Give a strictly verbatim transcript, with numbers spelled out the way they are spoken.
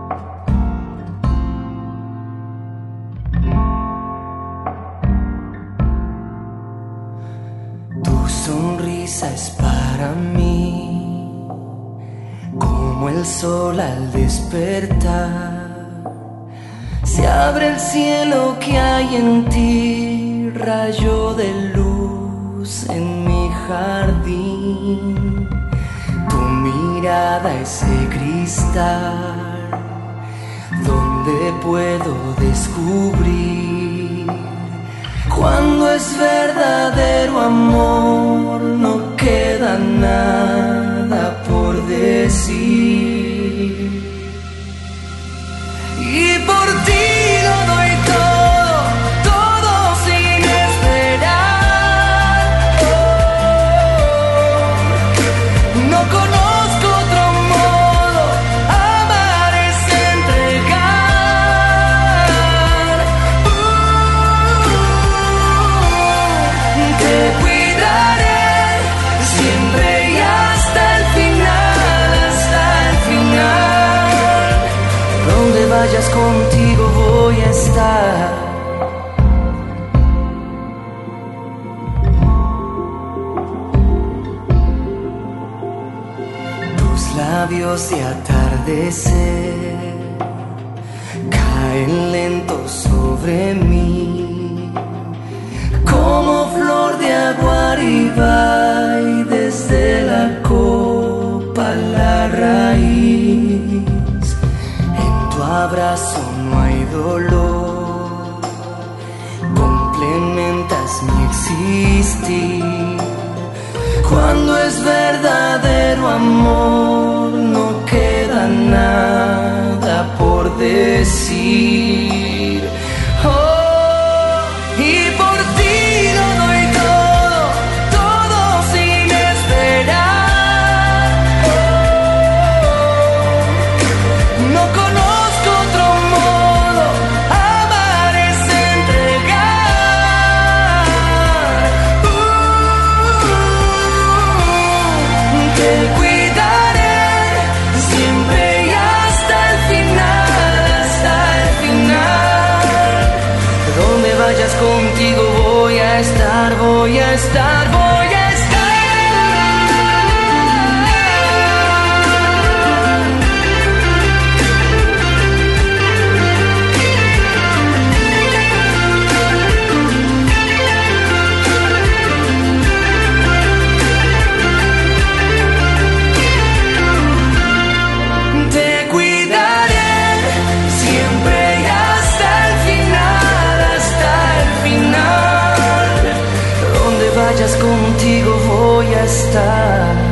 sonrisa es para mí como el sol al despertar. Se abre el cielo que hay en ti, rayo de luz en mi jardín. Tu mirada ese cristal donde puedo descubrir cuando es verdadero amor. No queda nada por decir y por ti lo doy todo, todo sin esperar. Oh, no conozco otro modo, amar es entregar. Uh, te cuidaré siempre y hasta el final, hasta el final. Donde vayas contigo voy a estar. Tus labios de atardecer caen lentos sobre mí, como flor de aguaribay desde la copa a la raíz. En tu abrazo no hay dolor, complementas mi existir. Cuando es verdadero amor, no queda nada por decir. Oh, y por ti lo doy todo, todo sin esperar. Oh, no conozco otro modo, amar es entregar. Uh, te cuidaré siempre y hasta el final, hasta el final. Donde vayas contigo voy a estar, voy a estar, voy a te cuidaré siempre y hasta el final, hasta el final. Donde vayas contigo voy a estar.